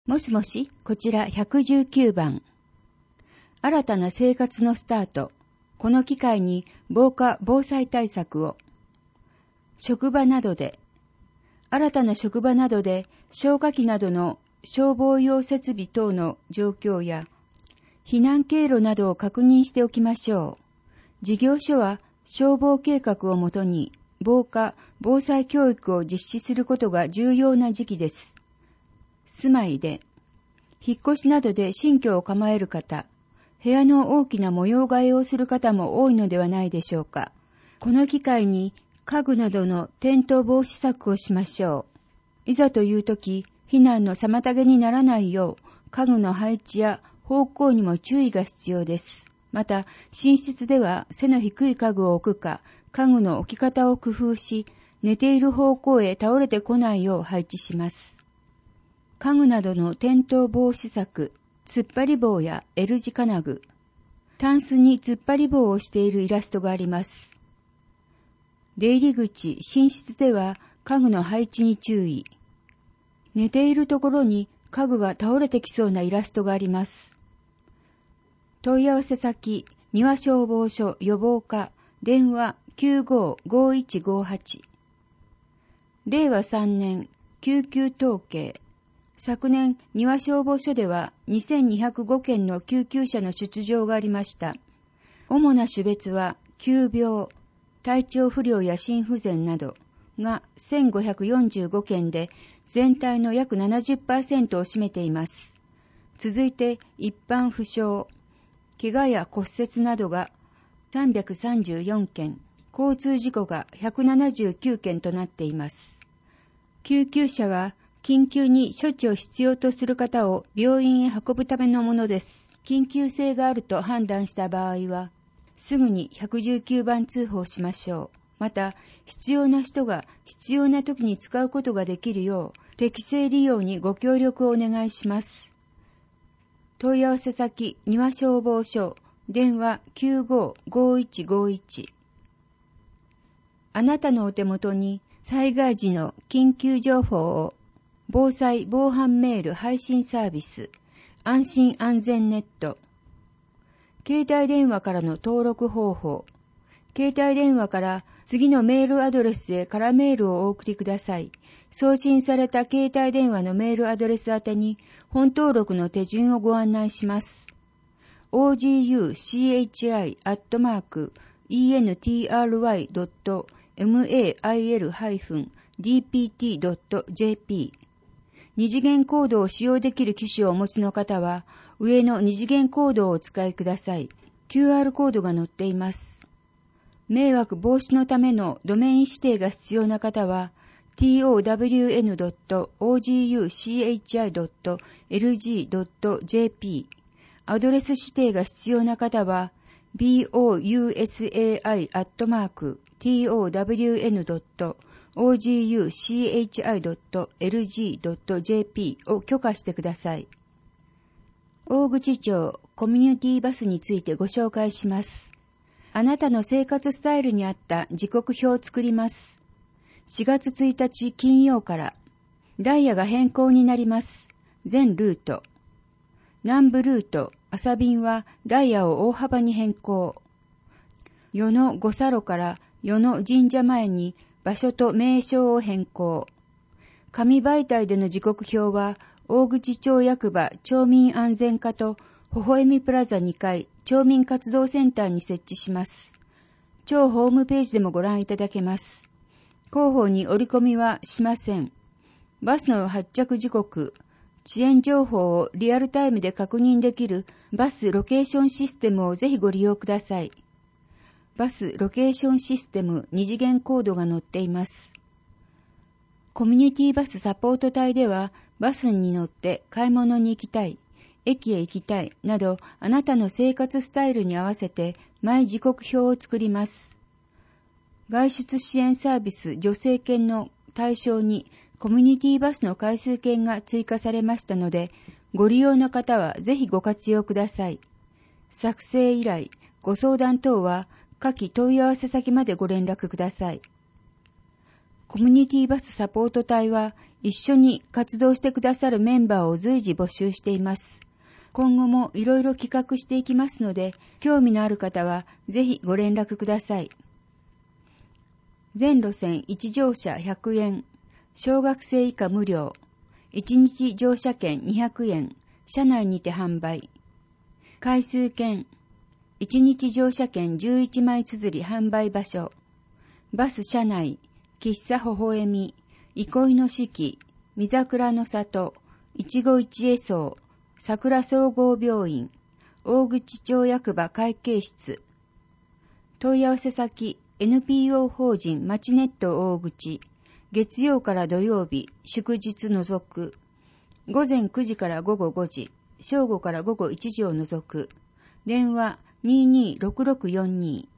もしもし、こちら119番。新たな生活のスタート。この機会に防火・防災対策を。職場などで。新たな職場などで消火器などの消防用設備等の状況や避難経路などを確認しておきましょう。事業所は消防計画をもとに防火・防災教育を実施することが重要な時期です。住まいで、引っ越しなどで新居を構える方、部屋の大きな模様替えをする方も多いのではないでしょうか。この機会に家具などの転倒防止策をしましょう。いざというとき、避難の妨げにならないよう、家具の配置や方向にも注意が必要です。また、寝室では背の低い家具を置くか、家具の置き方を工夫し、寝ている方向へ倒れてこないよう配置します。家具などの転倒防止策、突っ張り棒や L 字金具、タンスに突っ張り棒をしているイラストがあります。出入り口、寝室では家具の配置に注意。寝ているところに家具が倒れてきそうなイラストがあります。問い合わせ先、庭消防署予防課、電話 95-5158。令和3年、救急統計。昨年、庭消防署では2205件の救急車の出動がありました。主な種別は、急病、体調不良や心不全などが1545件で、全体の約 70% を占めています。続いて、一般負傷、怪我や骨折などが334件、交通事故が179件となっています。救急車は、緊急に処置を必要とする方を病院へ運ぶためのものです。緊急性があると判断した場合は、すぐに119番通報しましょう。また、必要な人が必要な時に使うことができるよう、適正利用にご協力をお願いします。問い合わせ先、庭消防署、電話 95-5151。あなたのお手元に災害時の緊急情報を防災・防犯メール配信サービス、安心安全ネット。携帯電話からの登録方法。携帯電話から次のメールアドレスへ空メールをお送りください。送信された携帯電話のメールアドレス宛てに本登録の手順をご案内します。ogchi@entry.mail-dpt.jp 二次元コードを使用できる機種をお持ちの方は、上の二次元コードをお使いください。QR コードが載っています。迷惑防止のためのドメイン指定が必要な方は、town.oguchi.lg.jp アドレス指定が必要な方は、bousai.town.oguchi.lg.jp を許可してください。大口町コミュニティバスについてご紹介します。あなたの生活スタイルに合った時刻表を作ります。4月1日金曜からダイヤが変更になります。全ルート。南部ルート、朝便はダイヤを大幅に変更。与野五差路から与野神社前に場所と名称を変更。紙媒体での時刻表は大口町役場町民安全課と微笑みプラザ2階町民活動センターに設置します。町ホームページでもご覧いただけます。広報に折り込みはしません。バスの発着時刻、遅延情報をリアルタイムで確認できるバスロケーションシステムをぜひご利用ください。バスロケーションシステム二次元コードが載っています。コミュニティバスサポート隊では、バスに乗って買い物に行きたい、駅へ行きたいなど、あなたの生活スタイルに合わせて毎時刻表を作ります。外出支援サービス助成券の対象にコミュニティバスの回数券が追加されましたので、ご利用の方はぜひご活用ください。作成依頼、ご相談等は下記問い合わせ先までご連絡ください。 コミュニティバスサポート隊は一緒に活動してくださるメンバーを随時募集しています。今後もいろいろ企画していきますので、興味のある方はぜひご連絡ください。全路線1乗車100円、小学生以下無料、1日乗車券200円、車内にて販売。回数券、1日乗車券11枚綴り販売場所。バス車内、喫茶微笑み、憩いの四季、見桜の里、一期一会荘、桜総合病院、大口町役場会計室。問い合わせ先、NPO 法人まちネット大口、月曜から土曜日、祝日除く。午前9時から午後5時、正午から午後1時を除く。電話226642